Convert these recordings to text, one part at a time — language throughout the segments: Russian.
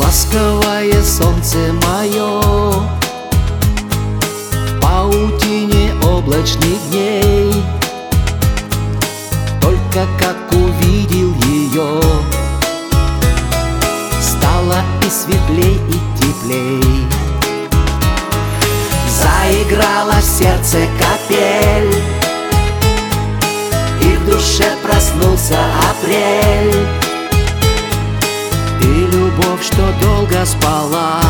Ласковое солнце мое, в паутине облачных дней, только как увидел ее, стало и светлей, и теплей. Заиграла в сердце капель, и в душе проснулся апрель. И любовь, что долго спала,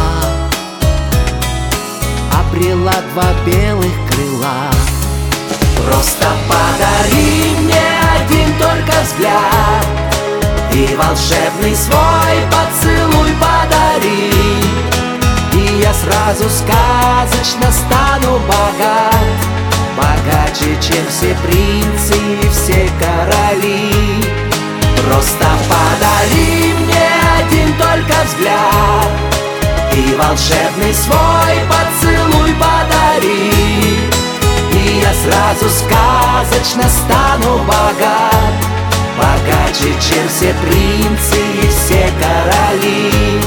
обрела два белых крыла. Просто подари мне один только взгляд, и волшебный свой поцелуй подари, и я сразу сказочно стану богат, богаче, чем все принцы и все короли. Просто подари мне один только взгляд, и волшебный свой поцелуй подари, и я сразу сказочно стану богат, богаче, чем все принцы и все короли.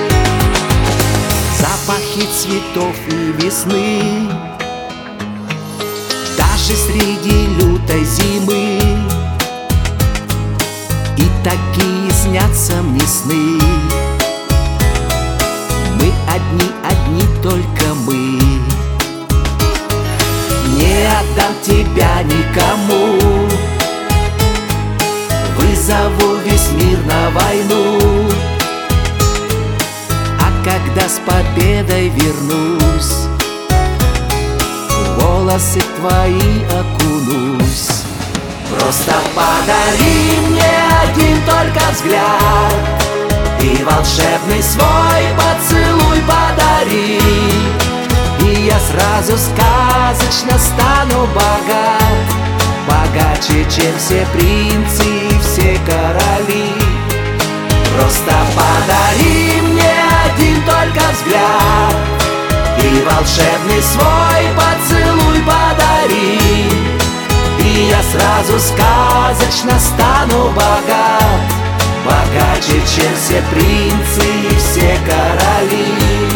Запахи цветов и весны, даже среди лютой зимы, и такие снятся мне сны. Мы одни, одни только мы. Не отдам тебя никому, вызову весь мир на войну. А когда с победой вернусь, в волосы твои окунусь. Просто подари мне один только взгляд, и волшебный свой поцелуй подари, и я сразу сказочно стану богат, богаче, чем все принцы и все короли. Просто подари мне один только взгляд, и волшебный свой поцелуй подари, и я сразу сказочно стану богат, богаче, чем все принцы и все короли.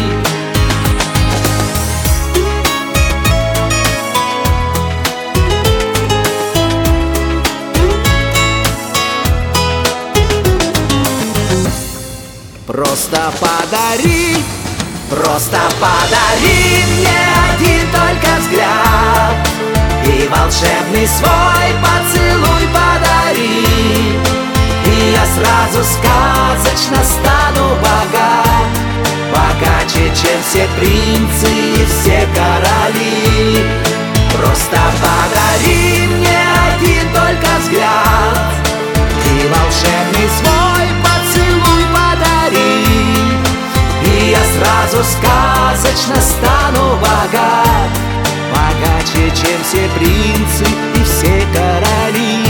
Просто подари мне один только взгляд, и волшебный свой поцелуй подари, и я сразу сказочно стану богат, богаче, чем все принцы и все короли. Просто подари мне один только взгляд, и волшебный свой поцелуй подари, и я сразу сказочно стану богат, богаче, чем все принцы и все короли.